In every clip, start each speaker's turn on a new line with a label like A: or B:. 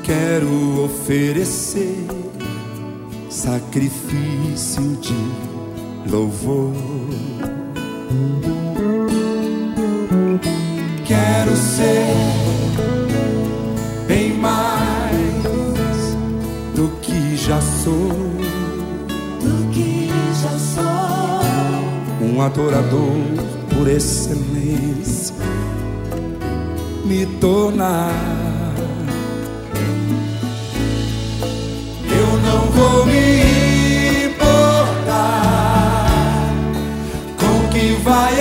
A: Quero oferecer sacrifício de louvor. Quero ser bem mais do que já sou, um adorador por excelência, me tornar. Eu não vou me importar com o que vai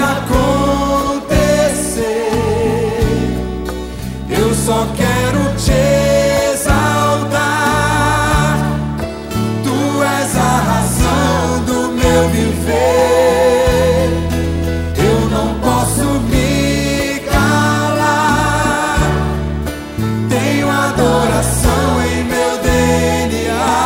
A: acontecer. Eu só quero te exaltar. Tu és a razão do meu viver. Eu não posso me calar. Tenho adoração em meu DNA.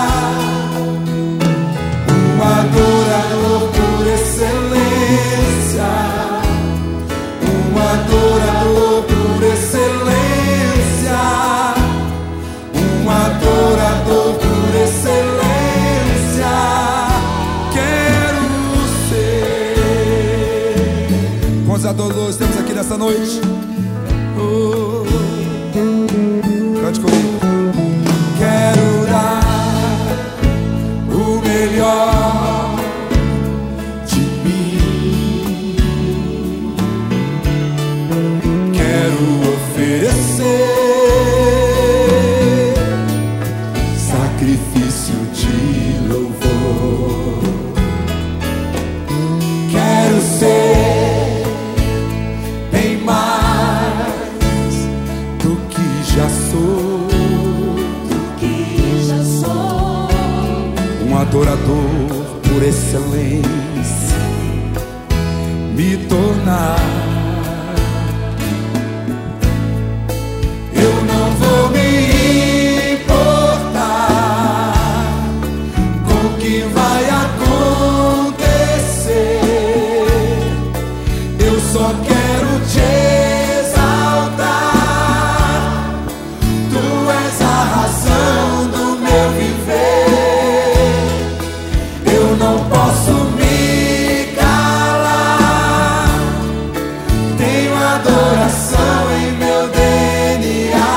A: Um adorador por excelência. Um adorador por excelência. Um adorador por excelência. Quero ser. Quantos adoradores temos aqui nessa noite? Oh, cante comigo. Quero dar o melhor de mim. Quero oferecer sacrifício de louvor. Quero ser bem mais do que já sou, um adorador por excelência, me tornar. Eu não vou me importar com o que vai acontecer. Eu só quero te exaltar. Tu és a razão do meu viver. Eu não posso me calar. Tenho adoração em meu DNA.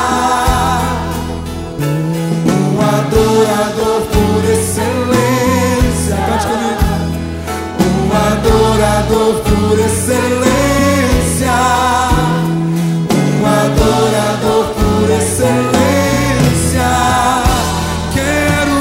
A: Um adorador por excelência. Cante comigo. Um adorador por excelência. Um adorador por excelência. Quero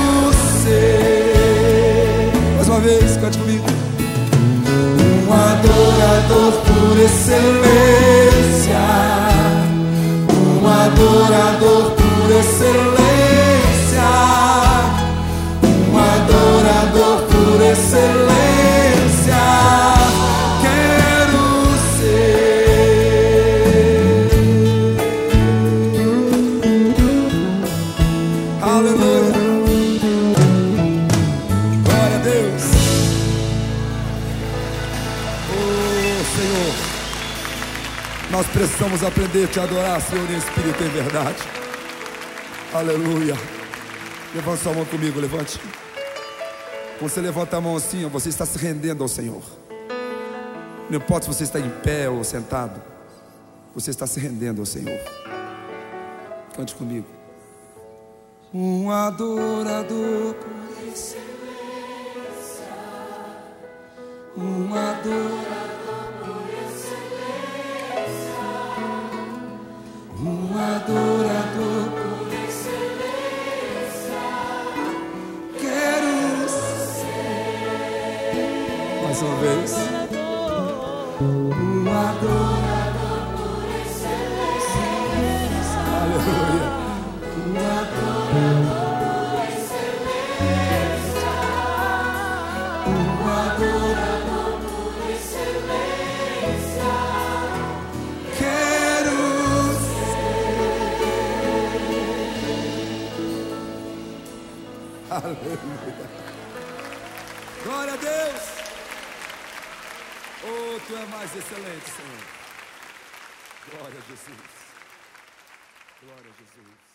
A: ser. Mais uma vez, cante comigo. Um adorador por excelência. Um adorador por excelência. Um adorador por excelência. Quero ser. Aleluia. Glória a Deus. Oh Senhor, nós precisamos aprender a te adorar, Senhor, em espírito e em verdade. Aleluia. Levante sua mão comigo, levante. Quando você levanta a mão assim, você está se rendendo ao Senhor. Não importa se você está em pé ou sentado, você está se rendendo ao Senhor. Cante comigo. Um adorador por excelência. Um adorador por excelência. Um adorador por excelência. Quero ser. Mais uma vez. Um adorador por excelência. Aleluia. Um adorador por excelência. Um adorador por excelência. Quero ser. Aleluia. Glória a Deus. Oh, tu é mais excelente, Senhor. Glória a Jesus. Glória a Jesus.